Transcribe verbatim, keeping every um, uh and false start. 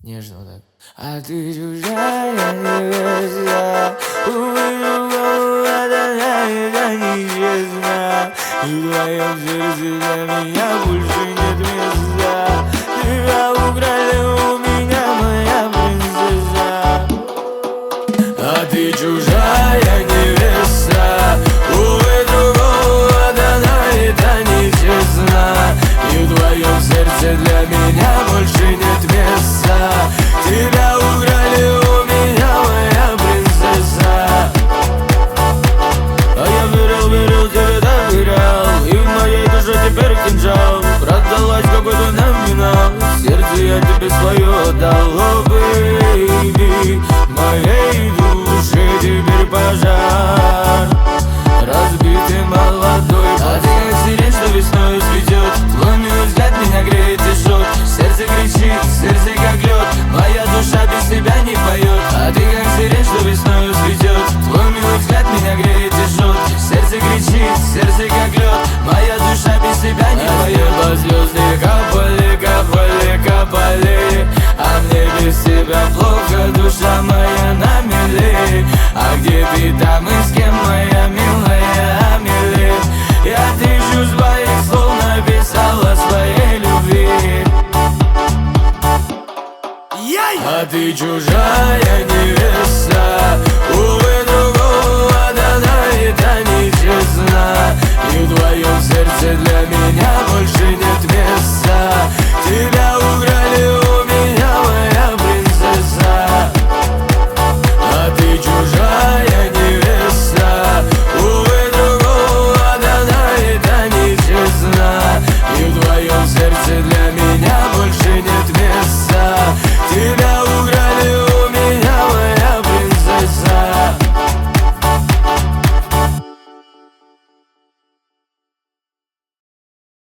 Нежно вот так. А ты чужая невеста, увы, другого это нечестно. И в твоем сердце для меня больше нет места. Тебя украли у меня, моя принцесса. А ты чужая невеста, увы, другого дана, это нечестно. И в твоем сердце для меня больше нет места. Тебя украли у меня, моя принцесса. А я верил, верил, тебе доверял, и в моей душе теперь кинжал. Продалась какой-то номинал, сердце я тебе свое отдал. О, бэйби, моей душе теперь пожар. Разбитый молодой, а ты как сирень, что весной цветет. Твой милый взгляд меня греет и жжет. Сердце кричит, сердце как лед, моя душа без тебя не поет. А ты как сирень, что весной цветет. Твой милый взгляд меня греет и жжет. Сердце кричит, сердце как лед, моя душа без тебя не поет. А звезды капали, капали, капали, а мне без тебя плохо, душа моя на мели. А где ты там и с кем, моя милая Амели? Я тысячу своих слов написала своей любви. А ты чужая невеста, увы, другого дана, это нечестно. И в твоем сердце для меня больше нет